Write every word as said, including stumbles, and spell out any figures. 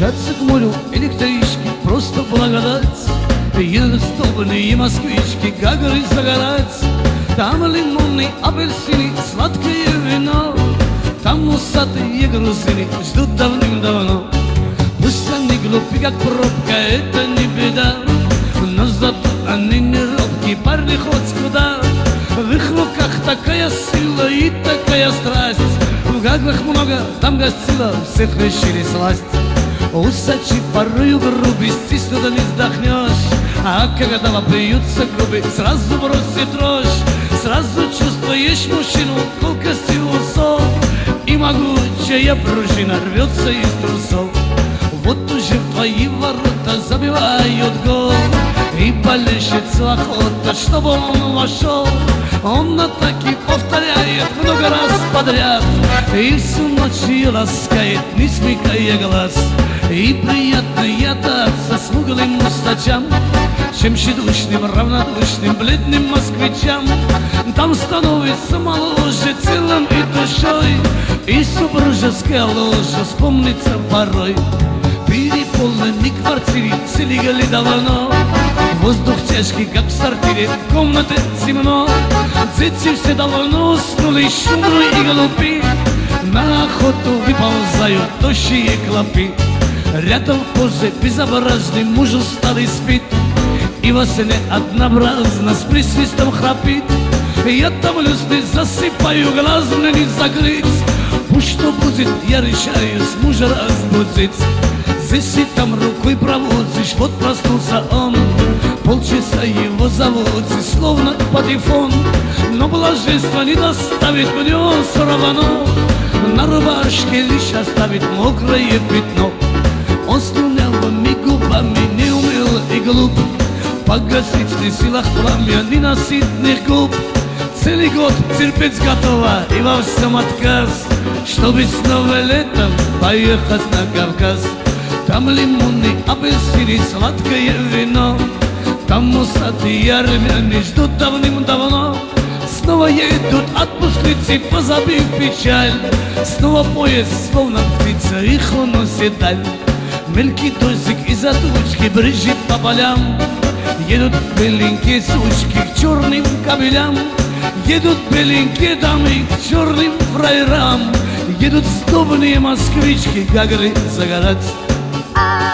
Мчатся к морю электрички, просто благодать. Едут столбные москвички, как горы загорать. Там лимонные апельсины, сладкое вино. Там усатые грузины ждут давным-давно. Пусть они глупы, как пробка, это не беда, но зато они не робкие, парни хоть куда. В их руках такая сила и такая страсть. В гаглах много, там гостила, всех решили сласть. Усачи порою грубости, сюда не вздохнешь. А когда вопьются губы, сразу бросит дрожь. Сразу чувствуешь мужчину, колкости усов, и могучая пружина рвется из трусов. Вот уже в твои ворота забивают гол, и болельщицу охота, чтобы он вошел. Он атаки повторяет много раз подряд, и всю ночь ее ласкает, не смыкая глаз. И приятно ядаться смуглым усачам, чем щедушным, равнодушным, бледным москвичам. Там становится моложе телом и душой, и супружеская ложа вспомнится порой. Переполненной квартире слегали давно, воздух тяжкий, как в сортире, в комнате темно. Дети все давно уснули, щудры и голуби, на охоту выползают тощие клопы. Рядом позже безобразный муж усталый спит, и во сне однообразно с присвистом храпит. Я томлюсь, не засыпаю, глаз мне не закрыть. Пусть что будет, я решаюсь мужа разбудить. Здесь и там рукой проводишь, вот проснулся он. Полчаса его заводишь, словно патефон. Но блаженство не доставит мне он все равно. На рубашке лишь оставит мокрое пятно. Он слюнявыми губами не умел и глуп погасить не в силах пламя ненасытных губ. Целый год терпеть готова и во всем отказ, чтобы снова летом поехать на Кавказ. Там лимоны, апельсины, сладкое вино. Там усатые армяне ждут давным-давно. Снова едут отпускницы, позабив печаль. Снова поезд, словно птица, их уносит даль. Мелкий дождик из-за тучки брызжет по полям. Едут беленькие сучки к черным кабелям. Едут беленькие дамы к черным фраерам. Едут сдобные москвички, как горы загорать.